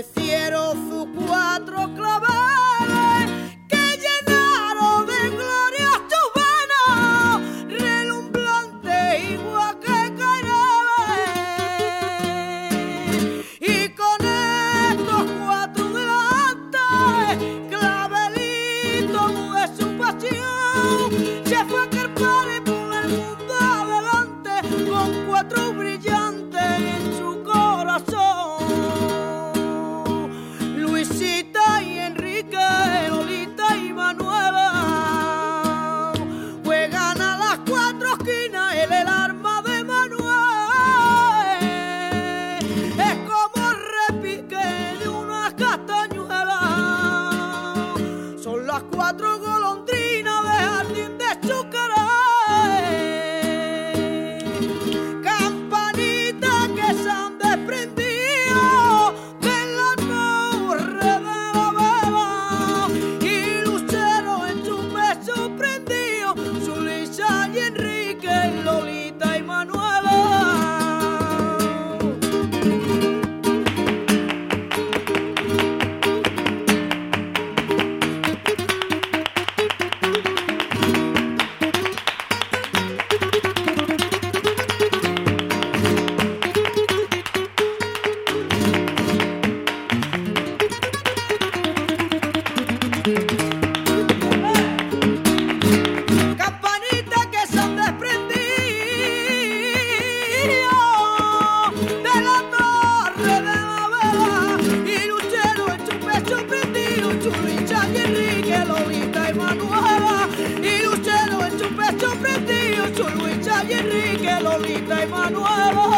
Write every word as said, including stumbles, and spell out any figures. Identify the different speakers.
Speaker 1: florecieron sus cuatro claveles que llenaron de gloria tus venas, relumbrante igual que caireles. Y con estos cuatro delantes, clavelito de su pasión, se fue a carpar por el mundo adelante con cuatro brillantes en su corazón. Luisita y Enrique, Lolita y Manuela juegan a las cuatro esquinas en el arma de Manuel. Es como el repique de una castañuela. Son las cuatro golondrinas de jardín de su querer. Campanitas que se han desprendido de la torre de la vela y lucero en su pecho prendido, su Luisa y Enrique, Lolita y Manuela. Campanitas que se han desprendido de la torre de la vela y lucero en su pecho prendido, su Luisa y Enrique, Lolita y Manuela. Y lucero en su pecho prendido, su Luisa y Enrique, Lolita y Manuela.